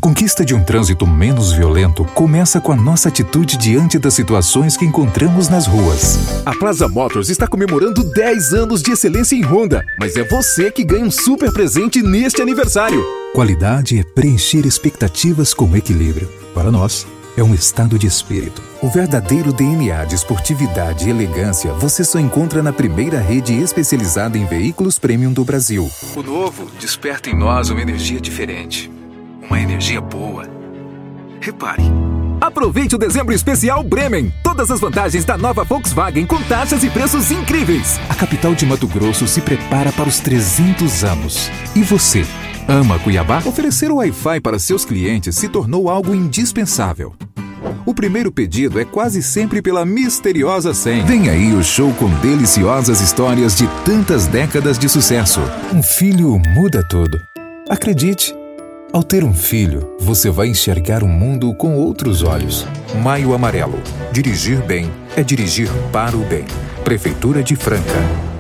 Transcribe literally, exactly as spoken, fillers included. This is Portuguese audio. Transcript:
conquista de um trânsito menos violento começa com a nossa atitude diante das situações que encontramos nas ruas. A Plaza Motors está comemorando dez anos de excelência em Honda, mas é você que ganha um super presente neste aniversário. Qualidade é preencher expectativas com equilíbrio. Para nós, é um estado de espírito. O verdadeiro D N A de esportividade e elegância você só encontra na primeira rede especializada em veículos premium do Brasil. O novo desperta em nós uma energia diferente. Uma energia boa. Repare. Aproveite o dezembro especial Bremen. Todas as vantagens da nova Volkswagen com taxas e preços incríveis. A capital de Mato Grosso se prepara para os trezentos anos. E você? Ama Cuiabá? Oferecer o Wi-Fi para seus clientes se tornou algo indispensável. O primeiro pedido é quase sempre pela misteriosa senha. Vem aí o show com deliciosas histórias de tantas décadas de sucesso. Um filho muda tudo. Acredite. Ao ter um filho, você vai enxergar o mundo com outros olhos. Maio Amarelo. Dirigir bem é dirigir para o bem. Prefeitura de Franca.